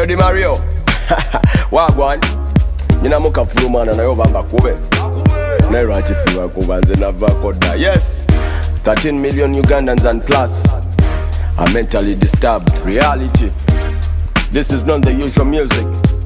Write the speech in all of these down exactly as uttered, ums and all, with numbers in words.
Di Mario. Wagwan. Nina muka fulumana na yo bamba kube. Nairo achisiwa kubanze na vako da. Yes. thirteen million Ugandans and plus are mentally disturbed. Reality. This is not the usual music.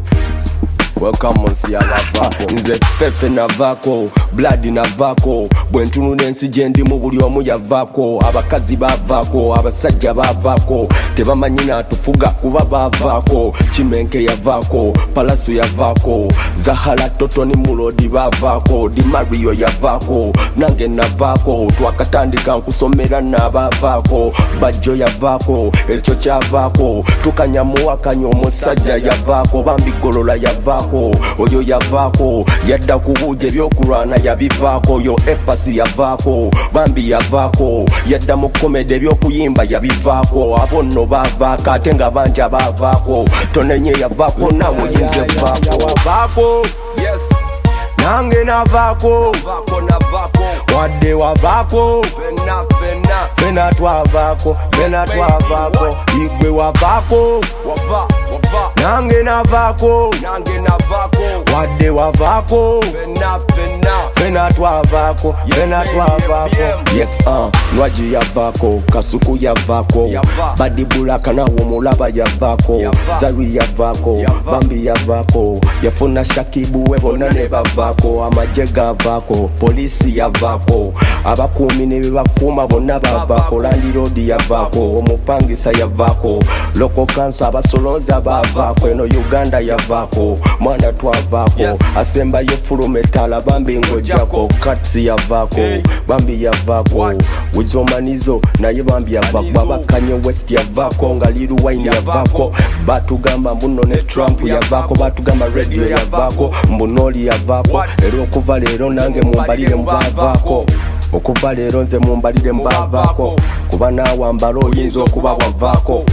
Welcome on Siala Vako. Nze fefe na vako, blood na vako. Bwentunu nensi jendi mubuli omu ya vako. Abakazi ba vako, abasajja ba vako. Tebamanyina atufuga kuba ba vako. Chimenke ya vako, palasu ya vako. Zahala toto ni mulodi ba vako. Di Mario ya vako, nange na vako. Twakatandika nkusomera na ba vako. Bajo ya vako, echo cha vako. Tukanyamuwa kanyo musajja ya vako. Bambi golola ya vako. Oyo ya vako, yadda kubuje byokulwana ya bivako. Yo epasi ya vako, bambi ya vako. Yadda mukomede byokuyimba ya bivako. Abono bavaka, tenga banja bavako. Tonenye ya vako, nawo yinze vako. Vako, yes. Nange na vako, vako na vako. Wade wa vako, fena fena. Fena twa vako, fena twa vako. Igwe wa vako, wava, wava. Nange na vako, nange na vako. Wade wa vako, fena fena. Fena twa vako, fena twa vako. Yes, uh, nwaji ya vako, kasuku ya vako. Badi bulaka na womulaba ya vako. Zari ya vako, bambi ya vako. Yafuna shakibu webo nane ba vako. Amajega vako, polisi ya vako. Abakumi ne bakuma bonna ba vako. Landi road ya vako, omupangisa ya vako. Loko kanso abasolonza ba vako. Eno Uganda ya vako, mwana twa vako. Yes. Asemba yo fulumetala bambi ngojako. Katsi ya vako, hey. Bambi ya vako. What? Wizomanizo na ye bambi ya vako. Baba Kanye West ya vako, ngaliru wine ya, ya vako. Batugamba mbuno ne Trump ya vako. Batugamba radio ya vako, mbunoli ya vako. What? Ero kuva lero nange mumbalire mba vako. Okuva lero nze mumbalire mba vako. Kuba nawe ambalo yinzo kuba wa vako.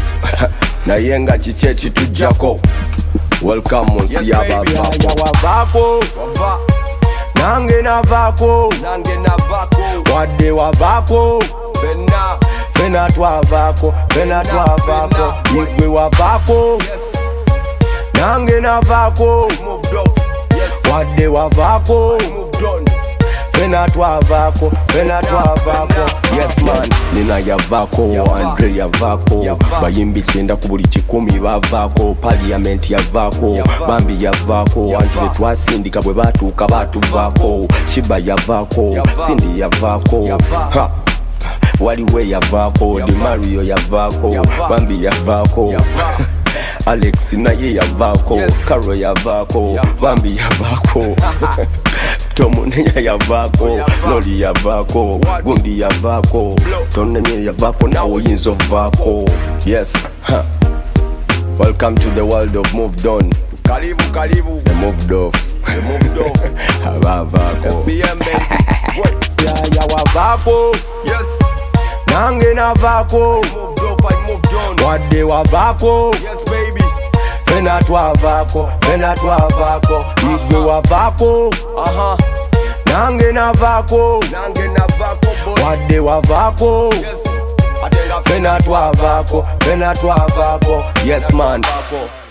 Na yenga chiche chitujako. Welcome on Siaba Vako. Vako, wava. Nange na vako, nange na vako. Wade wa vako, fena. Fena twa vako, fena twa vako. Igwe wa vako, yes. Nange na vako, moved off. Yes. Wade wa vako, moved on. Fena twa vako, fena twa vako. Yes man, nina ya vako, Andre ya vako. Bayimbi chenda kubuli chikumi ba vako. Parliament ya vako, bambi ya vako. Anjile twasindika bwe batuka batu vako. Shiba ya vako, Cindy ya vako. Ha! Waliwe ya vako, Di Mario ya vako. Bambi ya vako. Alex na ye ya vako, yes. Karo ya vako, Bambi ya vako. Tomunenya ya vako, Noli ya vako, Gundi ya vako. Tonenye ya vako, nawo yinzo vako. Yes, huh. Welcome to the world of moved on. Karibu, karibu. The moved off. The moved off. Haba vako. F B M baby. Ya ya wa vako. Yes. Nange na vako. Moved off, I moved on. Wade wa vako. Yes baby. Fena twa vako, fena twa vako. Igwe wa vako, aha. Nange na vako, nange na vako boy. Wade wa vako, yes. Fena twa vako, fena twa vako. Yes man.